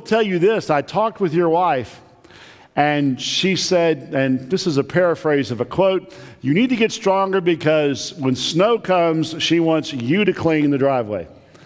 tell you this. I talked with your wife, and she said, and this is a paraphrase of a quote, you need to get stronger because when snow comes, she wants you to clean the driveway.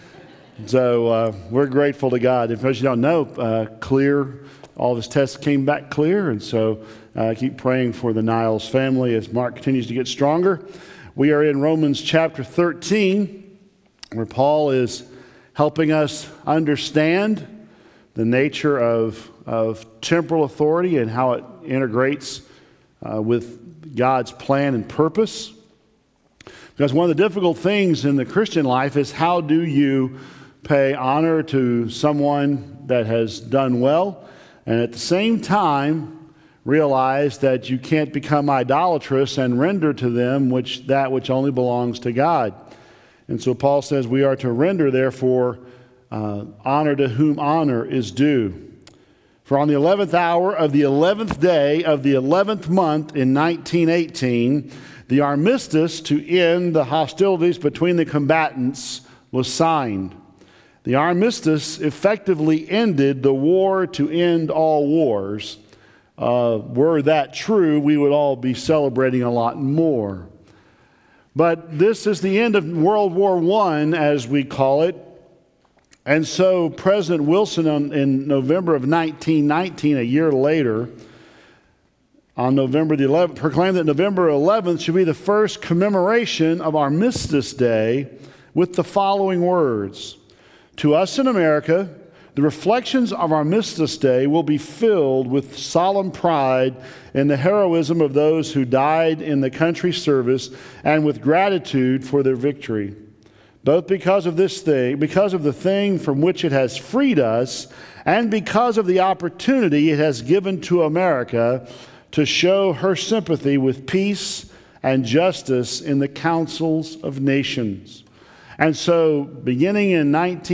So we're grateful to God. If you don't know, clear, all of his tests came back clear, and so keep praying for the Niles family as Mark continues to get stronger. We are in Romans chapter 13, where Paul is helping us understand the nature of temporal authority and how it integrates with God's plan and purpose. Because one of the difficult things in the Christian life is how do you pay honor to someone that has done well, and at the same time realize that you can't become idolatrous and render to them that which only belongs to God. And so Paul says we are to render, therefore, honor to whom honor is due. For on the 11th hour of the 11th day of the 11th month in 1918, the armistice to end the hostilities between the combatants was signed. The armistice effectively ended the war to end all wars. Were that true, we would all be celebrating a lot more. But this is the end of World War I, as we call it. And so President Wilson, in November of 1919, a year later, on November the 11th, proclaimed that November 11th should be the first commemoration of Armistice Day with the following words. To us in America, the reflections of Armistice Day will be filled with solemn pride in the heroism of those who died in the country's service and with gratitude for their victory. Both because of this thing, because of the thing from which it has freed us, and because of the opportunity it has given to America to show her sympathy with peace and justice in the councils of nations. And so, beginning in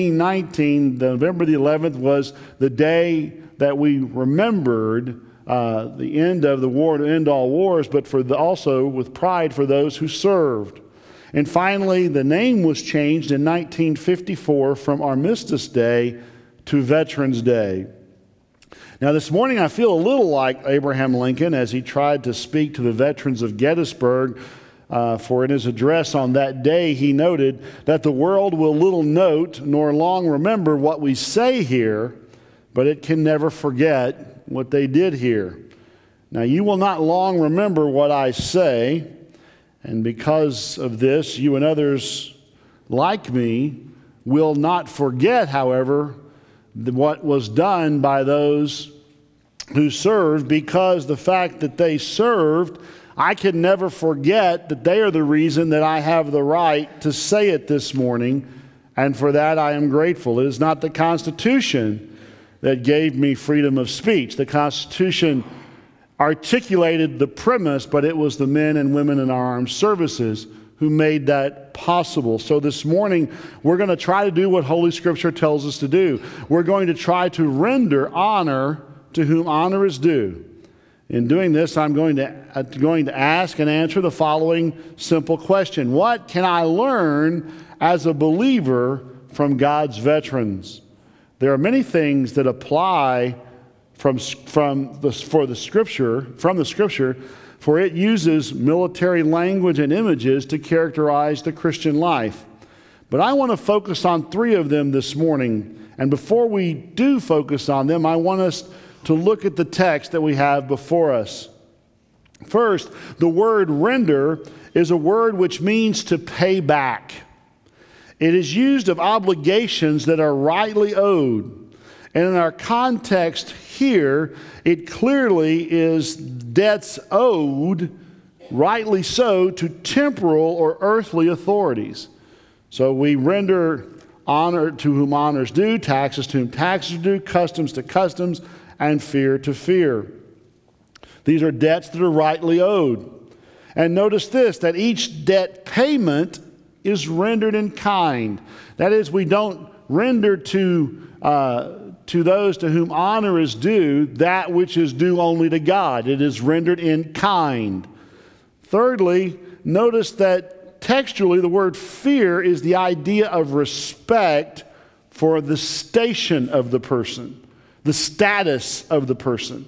1919, November the 11th was the day that we remembered the end of the war to end all wars, but also with pride for those who served. And finally, the name was changed in 1954 from Armistice Day to Veterans Day. Now, this morning I feel a little like Abraham Lincoln as he tried to speak to the veterans of Gettysburg. For in his address on that day, he noted that the world will little note nor long remember what we say here, but it can never forget what they did here. Now, you will not long remember what I say, and because of this, you and others like me will not forget, however, what was done by those who served, because the fact that they served, I can never forget that they are the reason that I have the right to say it this morning, and for that I am grateful. It is not the Constitution that gave me freedom of speech. The Constitution articulated the premise, but it was the men and women in our armed services who made that possible. So this morning, we're going to try to do what Holy Scripture tells us to do. We're going to try to render honor to whom honor is due. In doing this, I'm going to ask and answer the following simple question. What can I learn as a believer from God's veterans? There are many things that apply from the Scripture, for it uses military language and images to characterize the Christian life. But I want to focus on three of them this morning. And before we do focus on them, I want us to look at the text that we have before us. First, the word render is a word which means to pay back. It is used of obligations that are rightly owed. And in our context here, it clearly is debts owed, rightly so, to temporal or earthly authorities. So we render honor to whom honor is due, taxes to whom taxes are due, customs to customs, and fear to fear. These are debts that are rightly owed. And notice this, that each debt payment is rendered in kind. That is, we don't render to those to whom honor is due that which is due only to God. It is rendered in kind. Thirdly, notice that textually the word fear is the idea of respect for the station of the person. the status of the person.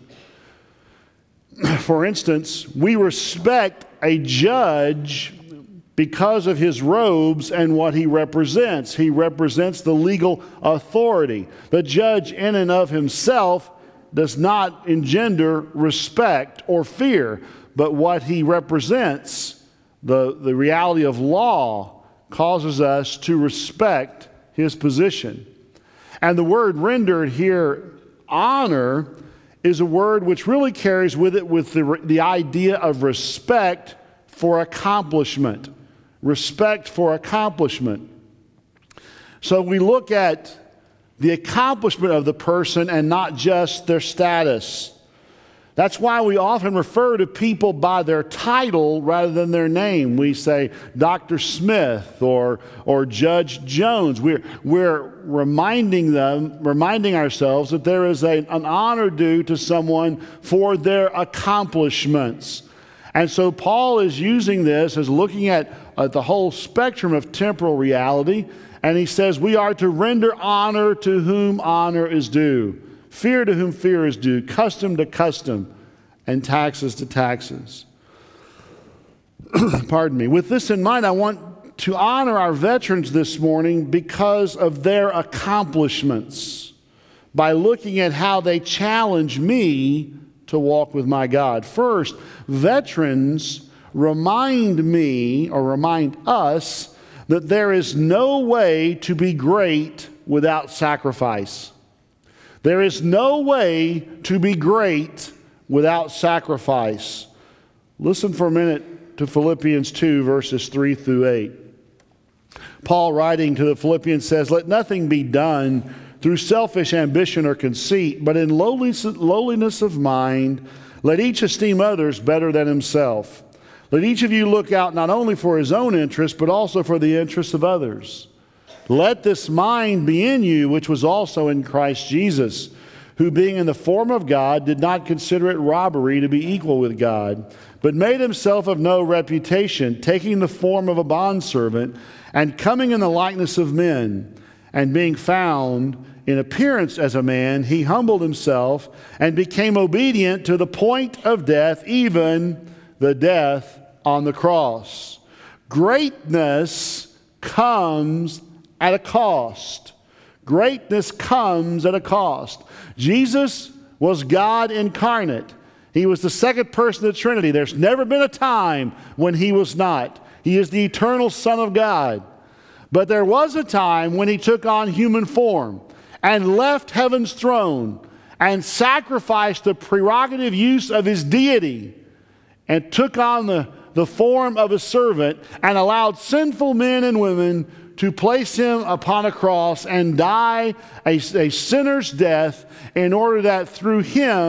For instance, we respect a judge because of his robes and what he represents. He represents the legal authority. The judge in and of himself does not engender respect or fear, but what he represents, the reality of law, causes us to respect his position. And the word rendered here, honor, is a word which really carries with it the idea of respect for accomplishment. Respect for accomplishment. So we look at the accomplishment of the person and not just their status. That's why we often refer to people by their title rather than their name. We say Dr. Smith or Judge Jones. We're reminding ourselves that there is an honor due to someone for their accomplishments. And so Paul is using this as looking at the whole spectrum of temporal reality, and he says we are to render honor to whom honor is due, fear to whom fear is due, custom to custom, and taxes to taxes. Pardon me. With this in mind, I want to honor our veterans this morning because of their accomplishments, by looking at how they challenge me to walk with my God. First, veterans remind me, or remind us, that there is no way to be great without sacrifice. There is no way to be great without sacrifice. Listen for a minute to Philippians 2, verses 3 through 8. Paul, writing to the Philippians, says, "Let nothing be done through selfish ambition or conceit, but in lowliness of mind, let each esteem others better than himself. Let each of you look out not only for his own interest, but also for the interests of others. Let this mind be in you, which was also in Christ Jesus, who being in the form of God did not consider it robbery to be equal with God, but made himself of no reputation, taking the form of a bondservant, and coming in the likeness of men, and being found in appearance as a man, he humbled himself and became obedient to the point of death, even the death on the cross." Greatness comes at a cost. Greatness comes at a cost. Jesus was God incarnate. He was the second person of the Trinity. There's never been a time when he was not. He is the eternal Son of God. But there was a time when he took on human form and left heaven's throne and sacrificed the prerogative use of his deity and took on the form of a servant and allowed sinful men and women to place him upon a cross and die a sinner's death, in order that through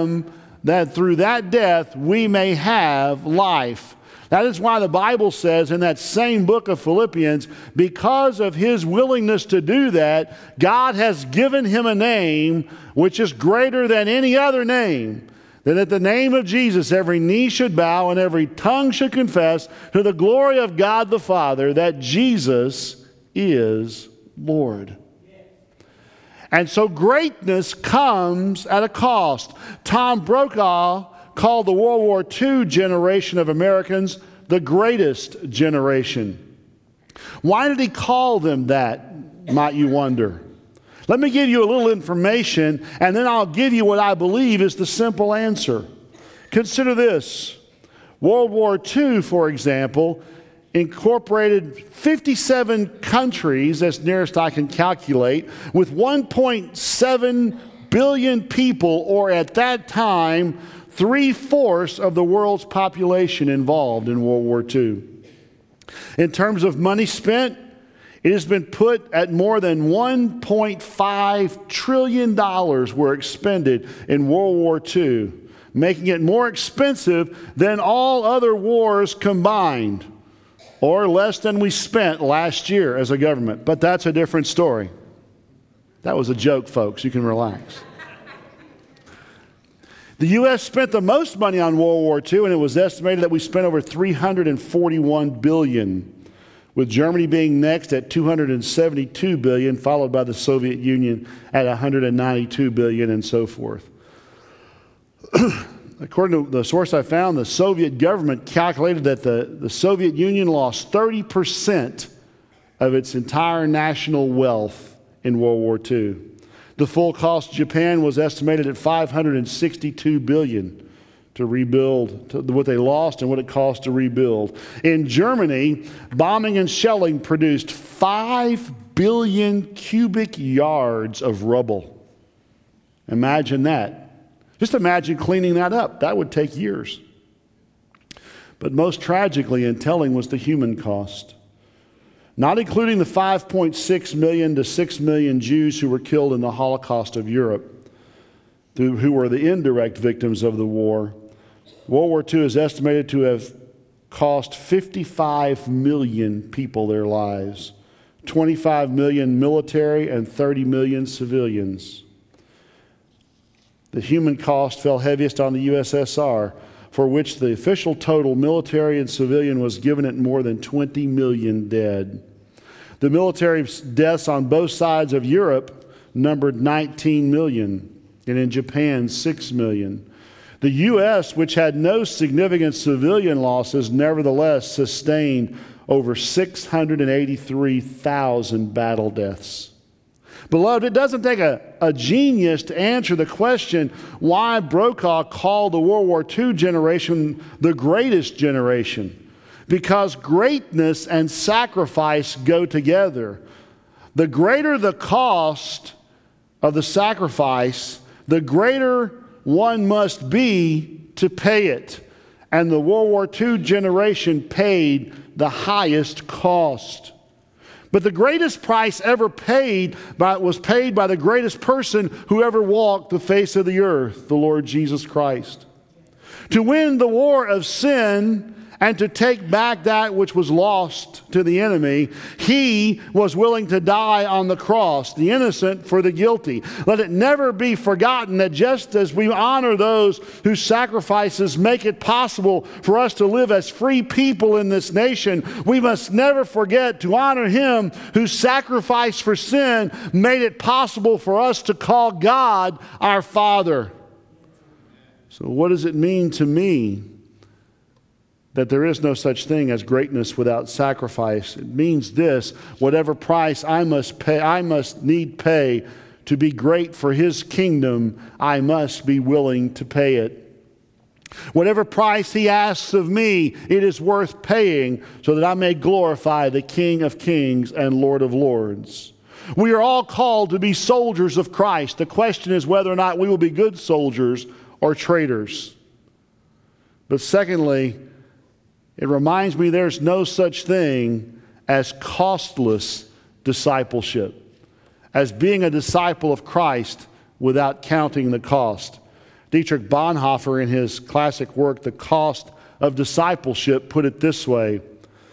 that death we may have life. That is why the Bible says in that same book of Philippians, because of his willingness to do that, God has given him a name which is greater than any other name, that at the name of Jesus every knee should bow and every tongue should confess to the glory of God the Father that Jesus is Lord. And so greatness comes at a cost. Tom Brokaw called the World War II generation of Americans the greatest generation. Why did he call them that, might you wonder? Let me give you a little information, and then I'll give you what I believe is the simple answer. Consider this. World War II, for example, incorporated 57 countries, as nearest I can calculate, with 1.7 billion people, or at that time, 3/4 of the world's population involved in World War II. In terms of money spent, it has been put at more than $1.5 trillion were expended in World War II, making it more expensive than all other wars combined, or less than we spent last year as a government. But that's a different story. That was a joke, folks. You can relax. The U.S. spent the most money on World War II, and it was estimated that we spent over $341 billion. with Germany being next at $272 billion, followed by the Soviet Union at $192 billion, and so forth. According to the source I found, the Soviet government calculated that the Soviet Union lost 30% of its entire national wealth in World War II. The full cost of Japan was estimated at $562 billion to rebuild what they lost and what it cost to rebuild. In Germany, bombing and shelling produced 5 billion cubic yards of rubble. Imagine that. Just imagine cleaning that up. That would take years. But most tragically and telling was the human cost. Not including the 5.6 million to 6 million Jews who were killed in the Holocaust of Europe, who were the indirect victims of the war. World War II is estimated to have cost 55 million people their lives, 25 million military and 30 million civilians. The human cost fell heaviest on the USSR, for which the official total, military and civilian, was given at more than 20 million dead. The military deaths on both sides of Europe numbered 19 million, and in Japan, 6 million. The U.S., which had no significant civilian losses, nevertheless sustained over 683,000 battle deaths. Beloved, it doesn't take a genius to answer the question why Brokaw called the World War II generation the greatest generation. Because greatness and sacrifice go together. The greater the cost of the sacrifice, the greater one must be to pay it. And the World War II generation paid the highest cost. But the greatest price ever paid was paid by the greatest person who ever walked the face of the earth, the Lord Jesus Christ. To win the war of sin and to take back that which was lost to the enemy, he was willing to die on the cross, the innocent for the guilty. Let it never be forgotten that just as we honor those whose sacrifices make it possible for us to live as free people in this nation, we must never forget to honor him whose sacrifice for sin made it possible for us to call God our Father. So what does it mean to me that there is no such thing as greatness without sacrifice? It means this: whatever price I must pay to be great for his kingdom, I must be willing to pay it. Whatever price he asks of me, it is worth paying so that I may glorify the King of Kings and Lord of Lords. We are all called to be soldiers of Christ. The question is whether or not we will be good soldiers or traitors. But secondly, it reminds me there's no such thing as costless discipleship, as being a disciple of Christ without counting the cost. Dietrich Bonhoeffer, in his classic work, The Cost of Discipleship, put it this way.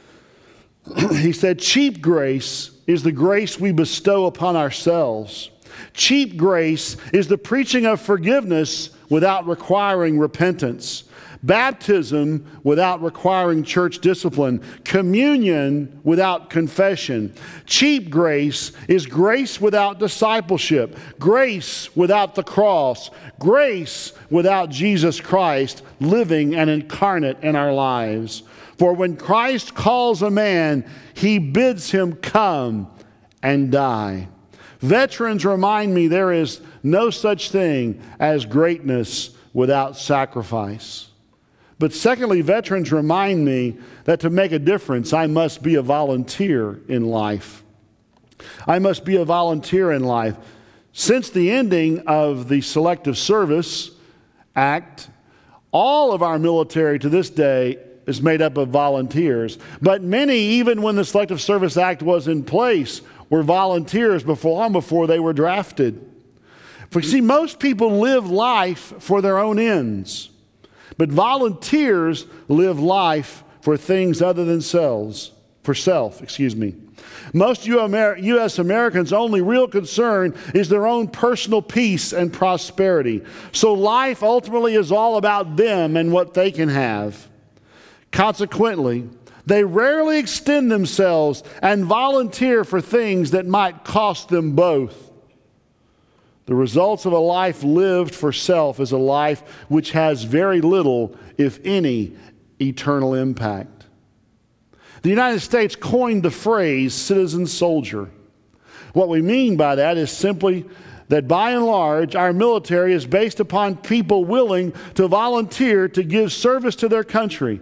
He said, "Cheap grace is the grace we bestow upon ourselves. Cheap grace is the preaching of forgiveness without requiring repentance. Baptism without requiring church discipline. Communion without confession. Cheap grace is grace without discipleship. Grace without the cross. Grace without Jesus Christ living and incarnate in our lives. For when Christ calls a man, he bids him come and die." Veterans remind me there is no such thing as greatness without sacrifice. But secondly, veterans remind me that to make a difference, I must be a volunteer in life. I must be a volunteer in life. Since the ending of the Selective Service Act, all of our military to this day is made up of volunteers. But many, even when the Selective Service Act was in place, were volunteers long before they were drafted. For you see, most people live life for their own ends. But volunteers live life for things other than self. Most U.S. Americans' only real concern is their own personal peace and prosperity. So life ultimately is all about them and what they can have. Consequently, They rarely extend themselves and volunteer for things that might cost them both. The results of a life lived for self is a life which has very little, if any, eternal impact. The United States coined the phrase citizen soldier. What we mean by that is simply that by and large, our military is based upon people willing to volunteer to give service to their country.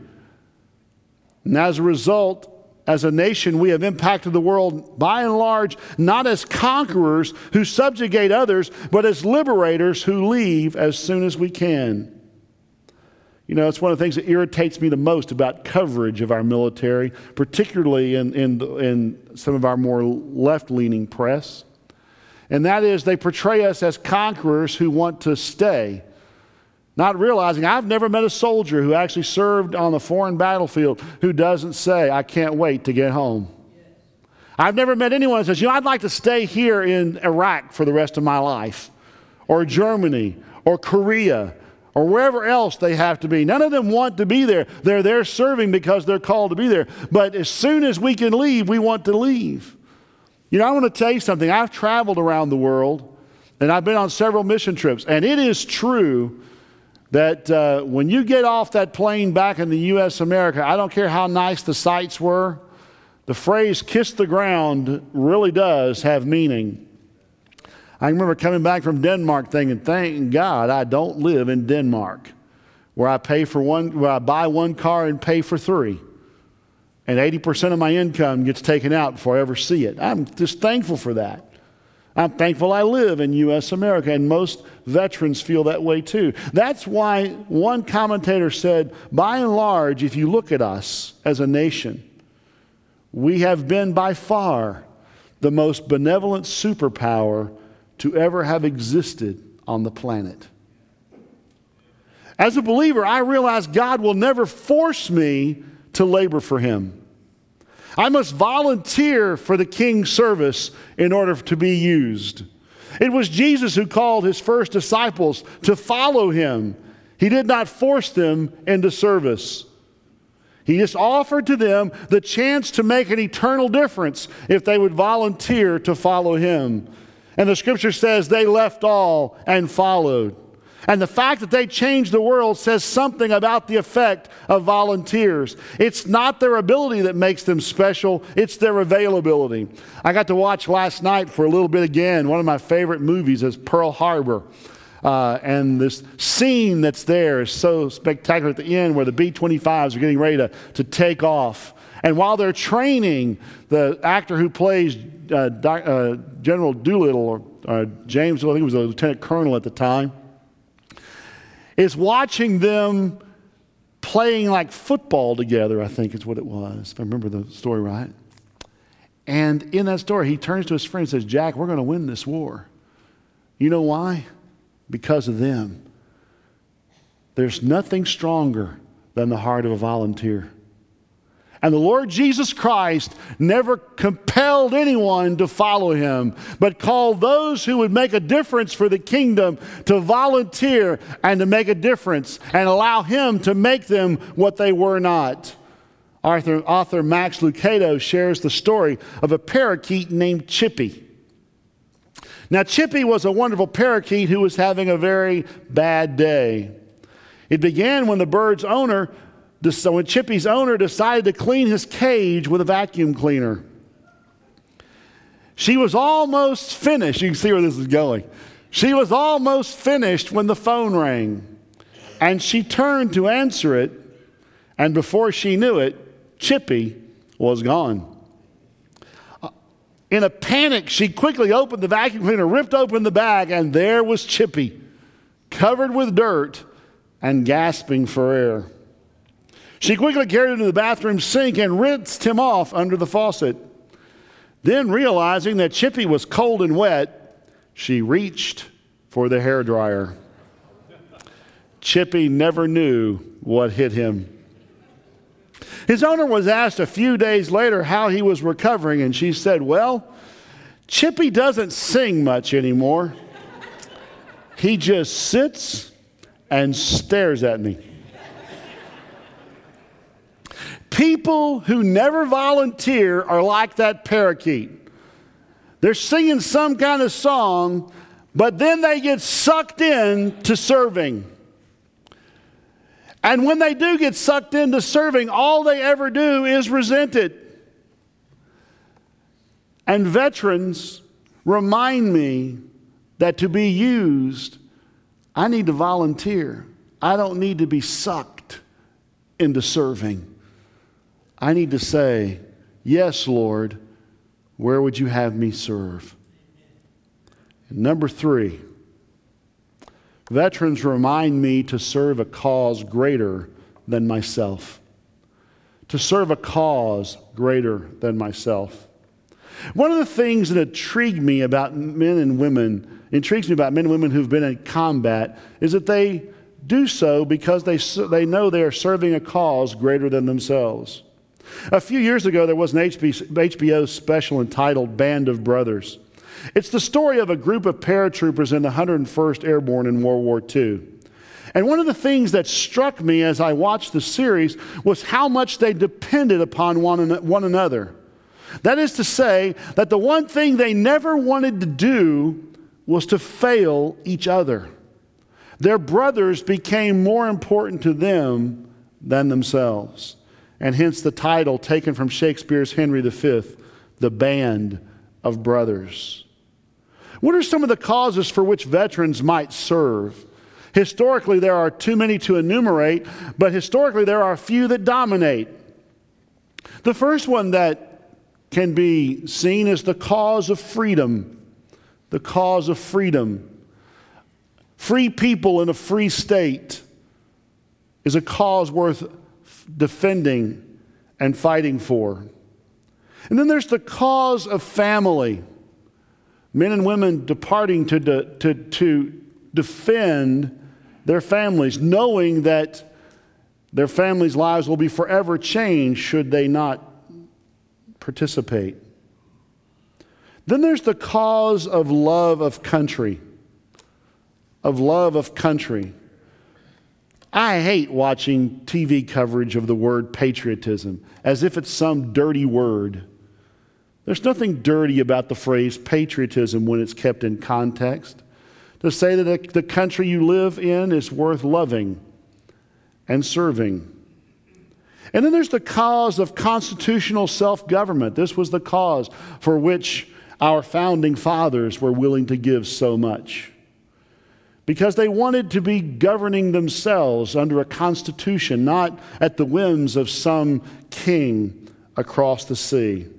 And as a result, as a nation, we have impacted the world by and large, not as conquerors who subjugate others, but as liberators who leave as soon as we can. You know, it's one of the things that irritates me the most about coverage of our military, particularly in some of our more left-leaning press. And that is, they portray us as conquerors who want to stay, not realizing I've never met a soldier who actually served on a foreign battlefield who doesn't say, I can't wait to get home. I've never met anyone who says, you know, I'd like to stay here in Iraq for the rest of my life, or Germany, or Korea, or wherever else they have to be. None of them want to be there. They're there serving because they're called to be there. But as soon as we can leave, we want to leave. You know, I want to tell you something. I've traveled around the world, and I've been on several mission trips, and it is true that when you get off that plane back in the U.S. America, I don't care how nice the sights were, the phrase kiss the ground really does have meaning. I remember coming back from Denmark thinking, thank God I don't live in Denmark, where I buy one car and pay for three. And 80% of my income gets taken out before I ever see it. I'm just thankful for that. I'm thankful I live in U.S. America, and most veterans feel that way too. That's why one commentator said, by and large, if you look at us as a nation, we have been by far the most benevolent superpower to ever have existed on the planet. As a believer, I realize God will never force me to labor for Him. I must volunteer for the King's service in order to be used. It was Jesus who called His first disciples to follow Him. He did not force them into service. He just offered to them the chance to make an eternal difference if they would volunteer to follow Him. And the Scripture says they left all and followed. And the fact that they changed the world says something about the effect of volunteers. It's not their ability that makes them special, it's their availability. I got to watch last night for a little bit again. One of my favorite movies is Pearl Harbor. And this scene that's there is so spectacular at the end where the B-25s are getting ready to take off. And while they're training, the actor who plays General Doolittle, or James, I think he was a lieutenant colonel at the time, is watching them playing like football together, I think is what it was, if I remember the story right. And in that story, he turns to his friend and says, Jack, we're going to win this war. You know why? Because of them. There's nothing stronger than the heart of a volunteer. And the Lord Jesus Christ never compelled anyone to follow Him, but called those who would make a difference for the kingdom to volunteer and to make a difference and allow Him to make them what they were not. Author Max Lucado shares the story of a parakeet named Chippy. Now, Chippy was a wonderful parakeet who was having a very bad day. It began when when Chippy's owner decided to clean his cage with a vacuum cleaner. She was almost finished. You can see where this is going. She was almost finished when the phone rang. And she turned to answer it, and before she knew it, Chippy was gone. In a panic, she quickly opened the vacuum cleaner, ripped open the bag, and there was Chippy, covered with dirt and gasping for air. She quickly carried him to the bathroom sink and rinsed him off under the faucet. Then, realizing that Chippy was cold and wet, she reached for the hairdryer. Chippy never knew what hit him. His owner was asked a few days later how he was recovering, and she said, well, Chippy doesn't sing much anymore. He just sits and stares at me. People who never volunteer are like that parakeet. They're singing some kind of song, but then they get sucked in to serving. And when they do get sucked into serving, all they ever do is resent it. And veterans remind me that to be used, I need to volunteer. I don't need to be sucked into serving. I need to say, yes, Lord, where would you have me serve? And number 3, veterans remind me to serve a cause greater than myself. To serve a cause greater than myself. One of the things that intrigues me about men and women who've been in combat is that they do so because they know they are serving a cause greater than themselves. A few years ago, there was an HBO special entitled Band of Brothers. It's the story of a group of paratroopers in the 101st Airborne in World War II. And one of the things that struck me as I watched the series was how much they depended upon one another. That is to say, that the one thing they never wanted to do was to fail each other. Their brothers became more important to them than themselves. And hence the title taken from Shakespeare's Henry V, The Band of Brothers. What are some of the causes for which veterans might serve? Historically, there are too many to enumerate, but historically there are a few that dominate. The first one that can be seen is the cause of freedom. The cause of freedom. Free people in a free state is a cause worth defending and fighting for. And then there's the cause of family. Men and women departing to defend their families, knowing that their families' lives will be forever changed should they not participate. Then there's the cause of love of country. Of love of country. I hate watching TV coverage of the word patriotism as if it's some dirty word. There's nothing dirty about the phrase patriotism when it's kept in context. To say that the country you live in is worth loving and serving. And then there's the cause of constitutional self-government. This was the cause for which our founding fathers were willing to give so much. Because they wanted to be governing themselves under a constitution, not at the whims of some king across the sea.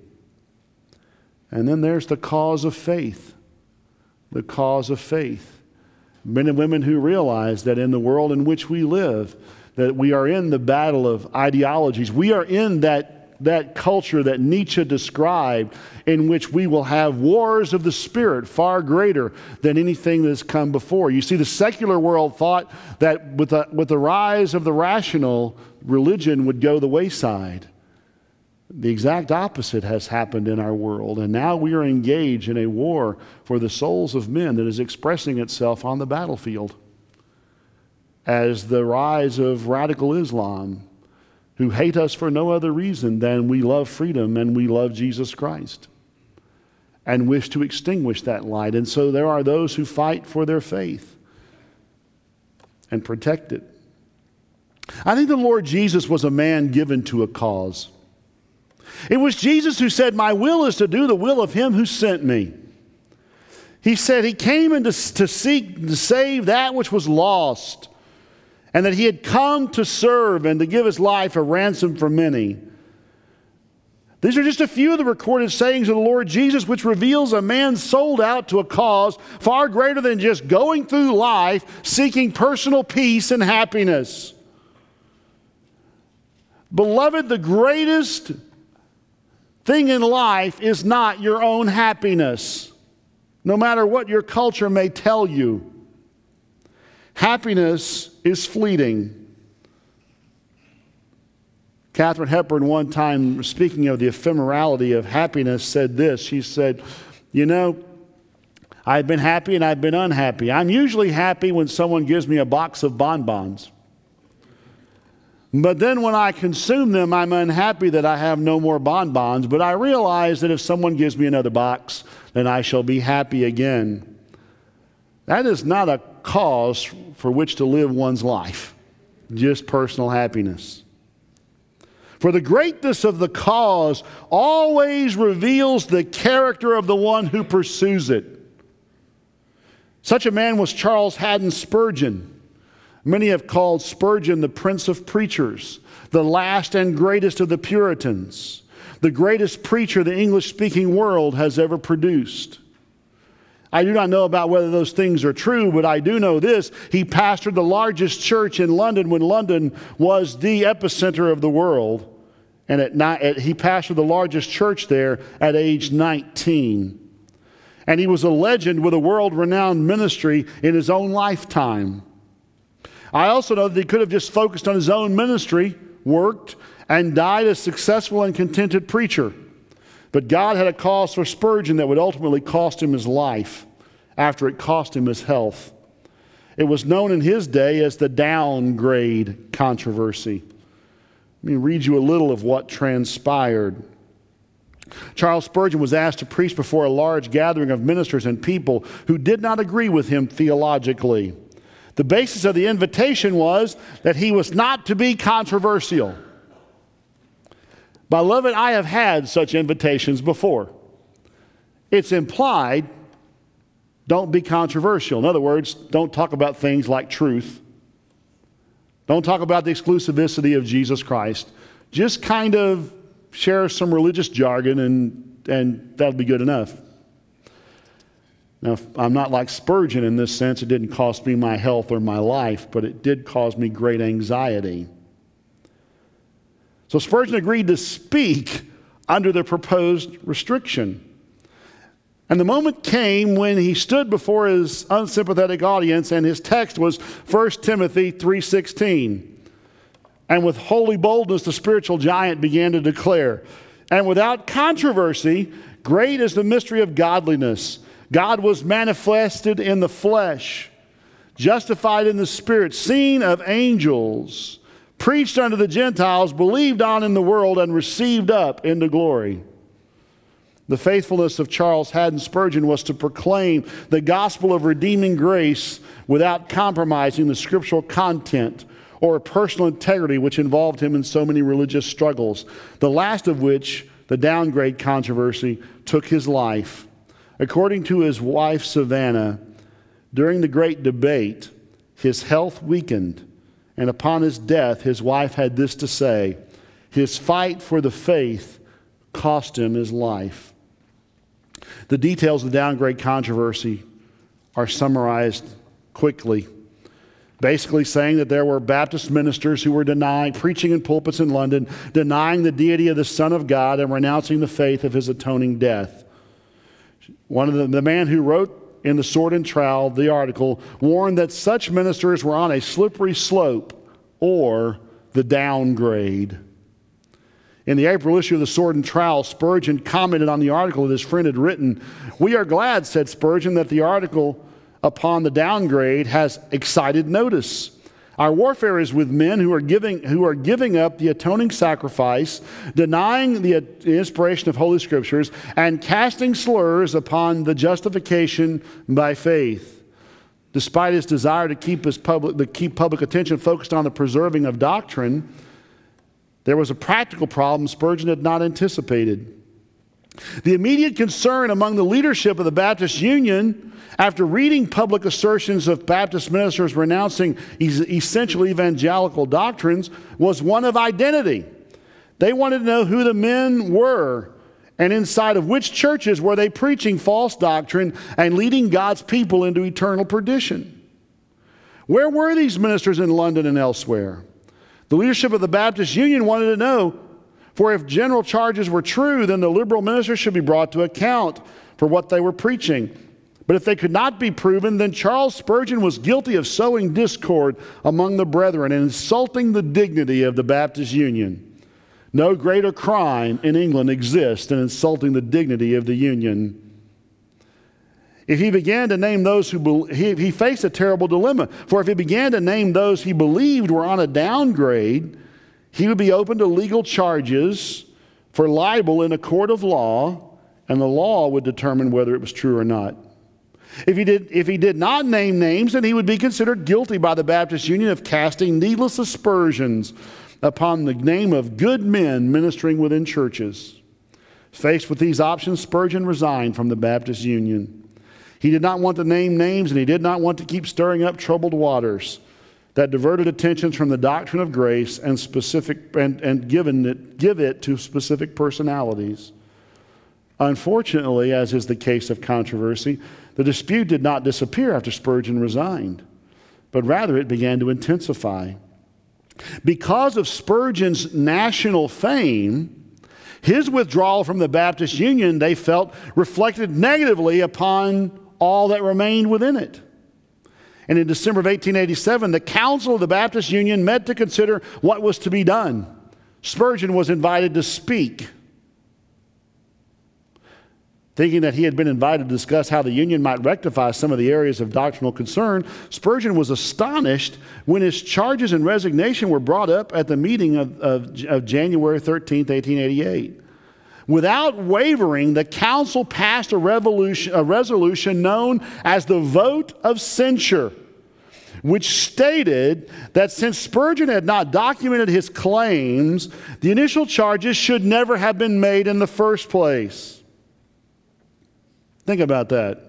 And then there's the cause of faith. The cause of faith. Men and women who realize that in the world in which we live, that we are in the battle of ideologies. We are in that culture that Nietzsche described, in which we will have wars of the spirit far greater than anything that has come before. You see, the secular world thought that with the rise of the rational, religion would go the wayside. The exact opposite has happened in our world, and now we are engaged in a war for the souls of men that is expressing itself on the battlefield. As the rise of radical Islam, who hate us for no other reason than we love freedom and we love Jesus Christ and wish to extinguish that light. And so there are those who fight for their faith and protect it. I think the Lord Jesus was a man given to a cause. It was Jesus who said, "My will is to do the will of him who sent me." He said he came to seek to save that which was lost, and that he had come to serve and to give his life a ransom for many. These are just a few of the recorded sayings of the Lord Jesus, which reveals a man sold out to a cause far greater than just going through life seeking personal peace and happiness. Beloved, the greatest thing in life is not your own happiness, no matter what your culture may tell you. Happiness is fleeting. Katharine Hepburn, one time, speaking of the ephemerality of happiness, said this. She said, "You know, I've been happy and I've been unhappy. I'm usually happy when someone gives me a box of bonbons. But then when I consume them, I'm unhappy that I have no more bonbons. But I realize that if someone gives me another box, then I shall be happy again. That is not a cause for which to live one's life, just personal happiness. For the greatness of the cause always reveals the character of the one who pursues it. Such a man was Charles Haddon Spurgeon. Many have called Spurgeon the Prince of Preachers, the last and greatest of the Puritans, the greatest preacher the English-speaking world has ever produced. I do not know about whether those things are true, but I do know this. He pastored the largest church in London when London was the epicenter of the world. And he pastored the largest church there at age 19. And he was a legend with a world-renowned ministry in his own lifetime. I also know that he could have just focused on his own ministry, worked, and died a successful and contented preacher. But God had a cause for Spurgeon that would ultimately cost him his life after it cost him his health. It was known in his day as the downgrade controversy. Let me read you a little of what transpired. Charles Spurgeon was asked to preach before a large gathering of ministers and people who did not agree with him theologically. The basis of the invitation was that he was not to be controversial. Beloved, I have had such invitations before. It's implied, don't be controversial. In other words, don't talk about things like truth. Don't talk about the exclusivity of Jesus Christ. Just kind of share some religious jargon and that'll be good enough. Now, I'm not like Spurgeon in this sense. It didn't cost me my health or my life, but it did cause me great anxiety. So Spurgeon agreed to speak under the proposed restriction. And the moment came when he stood before his unsympathetic audience, and his text was 1 Timothy 3:16. And with holy boldness the spiritual giant began to declare, and without controversy, great is the mystery of godliness. God was manifested in the flesh, justified in the spirit, seen of angels, preached unto the Gentiles, believed on in the world, and received up into glory. The faithfulness of Charles Haddon Spurgeon was to proclaim the gospel of redeeming grace without compromising the scriptural content or personal integrity which involved him in so many religious struggles, the last of which, the downgrade controversy, took his life. According to his wife Savannah, during the great debate, his health weakened, and upon his death, his wife had this to say: his fight for the faith cost him his life. The details of the downgrade controversy are summarized quickly, basically saying that there were Baptist ministers who were preaching in pulpits in London, denying the deity of the Son of God and renouncing the faith of his atoning death. One of the man who wrote in the Sword and Trowel, the article, warned that such ministers were on a slippery slope or the downgrade. In the April issue of the Sword and Trowel, Spurgeon commented on the article that his friend had written. "We are glad," said Spurgeon, "that the article upon the downgrade has excited notice. Our warfare is with men who are giving up the atoning sacrifice, denying the inspiration of Holy Scriptures, and casting slurs upon the justification by faith." Despite his desire to keep public attention focused on the preserving of doctrine, there was a practical problem Spurgeon had not anticipated. The immediate concern among the leadership of the Baptist Union, after reading public assertions of Baptist ministers renouncing essential evangelical doctrines, was one of identity. They wanted to know who the men were, and inside of which churches were they preaching false doctrine and leading God's people into eternal perdition. Where were these ministers in London and elsewhere? The leadership of the Baptist Union wanted to know, for if general charges were true, then the liberal ministers should be brought to account for what they were preaching. But if they could not be proven, then Charles Spurgeon was guilty of sowing discord among the brethren and insulting the dignity of the Baptist Union. No greater crime in England exists than insulting the dignity of the Union. If he began to name those he faced a terrible dilemma. For if he began to name those he believed were on a downgrade, he would be open to legal charges for libel in a court of law, and the law would determine whether it was true or not. If he did not name names, then he would be considered guilty by the Baptist Union of casting needless aspersions upon the name of good men ministering within churches. Faced with these options, Spurgeon resigned from the Baptist Union. He did not want to name names, and he did not want to keep stirring up troubled waters that diverted attentions from the doctrine of grace and give it to specific personalities. Unfortunately, as is the case of controversy, the dispute did not disappear after Spurgeon resigned, but rather it began to intensify. Because of Spurgeon's national fame, his withdrawal from the Baptist Union, they felt, reflected negatively upon all that remained within it. And in December of 1887, the Council of the Baptist Union met to consider what was to be done. Spurgeon was invited to speak. Thinking that he had been invited to discuss how the Union might rectify some of the areas of doctrinal concern, Spurgeon was astonished when his charges and resignation were brought up at the meeting of January 13, 1888. Without wavering, the council passed a resolution known as the Vote of Censure, which stated that since Spurgeon had not documented his claims, the initial charges should never have been made in the first place. Think about that.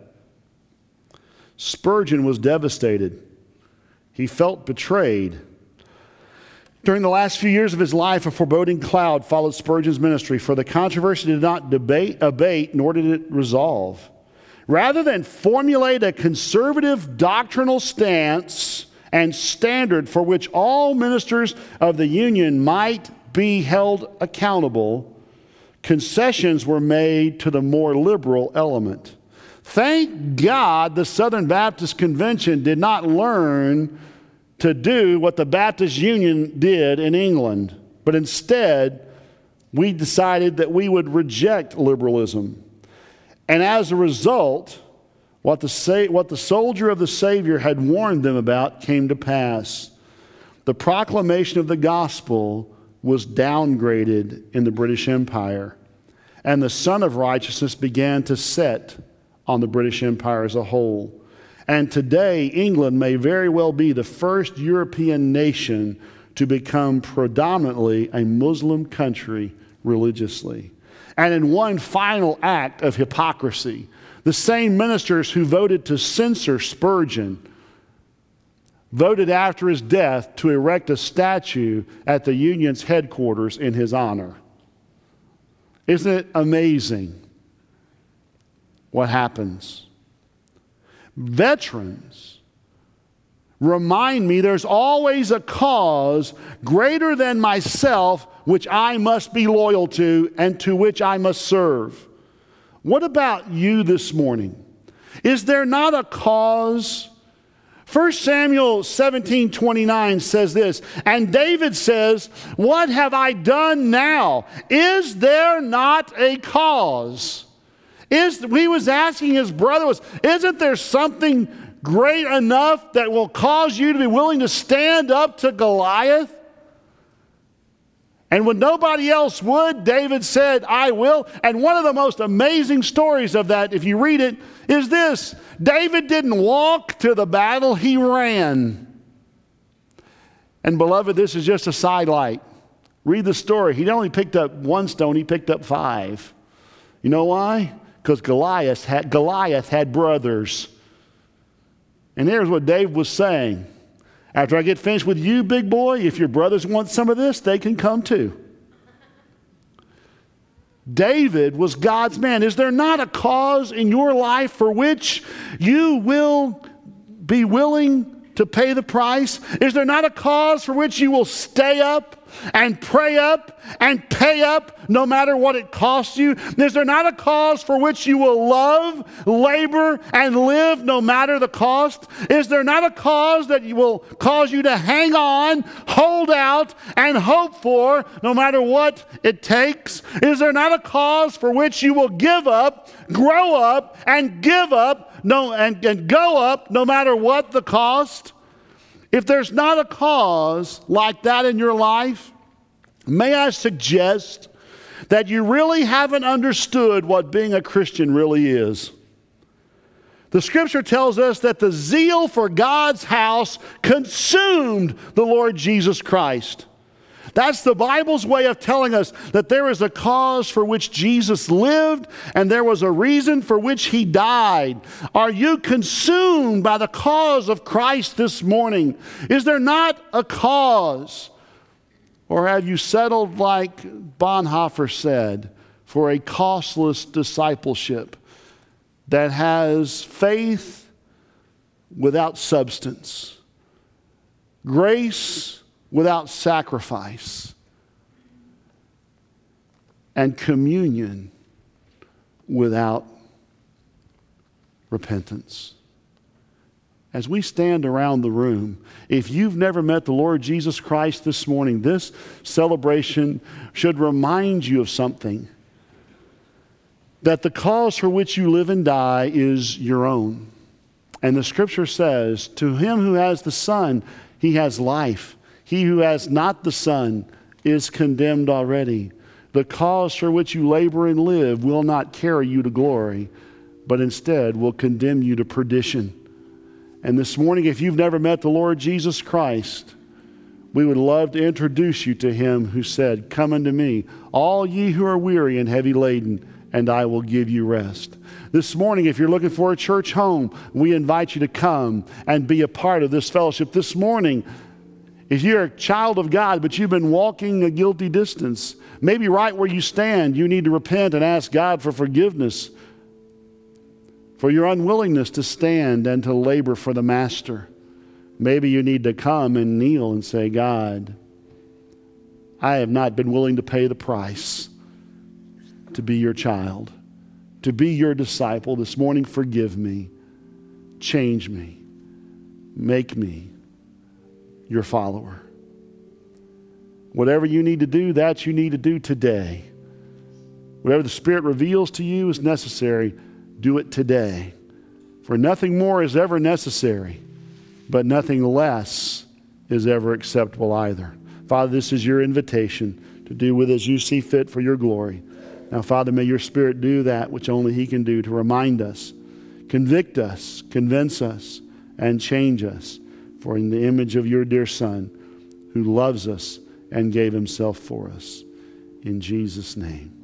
Spurgeon was devastated. He felt betrayed. During the last few years of his life, a foreboding cloud followed Spurgeon's ministry, for the controversy did not abate, nor did it resolve. Rather than formulate a conservative doctrinal stance and standard for which all ministers of the Union might be held accountable, concessions were made to the more liberal element. Thank God the Southern Baptist Convention did not learn to do what the Baptist Union did in England, but instead we decided that we would reject liberalism. And as a result, what the soldier of the Savior had warned them about came to pass. The proclamation of the gospel was downgraded in the British Empire, and the sun of righteousness began to set on the British Empire as a whole. And today, England may very well be the first European nation to become predominantly a Muslim country religiously. And in one final act of hypocrisy, the same ministers who voted to censor Spurgeon voted after his death to erect a statue at the Union's headquarters in his honor. Isn't it amazing what happens? Veterans remind me there's always a cause greater than myself which I must be loyal to and to which I must serve. What about you this morning? Is there not a cause? 1 Samuel 17:29 says this, and David says, "What have I done now? Is there not a cause?" He was asking his brother, isn't there something great enough that will cause you to be willing to stand up to Goliath? And when nobody else would, David said, I will. And one of the most amazing stories of that, if you read it, is this. David didn't walk to the battle, he ran. And beloved, this is just a sidelight. Read the story. He only picked up one stone, he picked up 5. You know why? Because Goliath had brothers. And here's what Dave was saying. After I get finished with you, big boy, if your brothers want some of this, they can come too. David was God's man. Is there not a cause in your life for which you will be willing to pay the price? Is there not a cause for which you will stay up and pray up and pay up no matter what it costs you? Is there not a cause for which you will love, labor, and live no matter the cost? Is there not a cause that will cause you to hang on, hold out, and hope for no matter what it takes? Is there not a cause for which you will give up, grow up, and give up and go up no matter what the cost? If there's not a cause like that in your life, may I suggest that you really haven't understood what being a Christian really is. The scripture tells us that the zeal for God's house consumed the Lord Jesus Christ. That's the Bible's way of telling us that there is a cause for which Jesus lived and there was a reason for which he died. Are you consumed by the cause of Christ this morning? Is there not a cause? Or have you settled, like Bonhoeffer said, for a costless discipleship that has faith without substance, grace without sacrifice, and communion without repentance? As we stand around the room, if you've never met the Lord Jesus Christ this morning, this celebration should remind you of something. That the cause for which you live and die is your own. And the scripture says, to him who has the Son, he has life. He who has not the Son is condemned already. The cause for which you labor and live will not carry you to glory, but instead will condemn you to perdition. And this morning, if you've never met the Lord Jesus Christ, we would love to introduce you to him who said, come unto me, all ye who are weary and heavy laden, and I will give you rest. This morning, if you're looking for a church home, we invite you to come and be a part of this fellowship. This morning, if you're a child of God, but you've been walking a guilty distance, maybe right where you stand, you need to repent and ask God for forgiveness for your unwillingness to stand and to labor for the Master. Maybe you need to come and kneel and say, God, I have not been willing to pay the price to be your child, to be your disciple. This morning, forgive me, change me, make me your follower. Whatever you need to do, that you need to do today. Whatever the Spirit reveals to you is necessary, do it today. For nothing more is ever necessary, but nothing less is ever acceptable either. Father, this is your invitation to do with as you see fit for your glory. Now, Father, may your Spirit do that which only he can do to remind us, convict us, convince us, and change us. For in the image of your dear Son, who loves us and gave himself for us. In Jesus' name.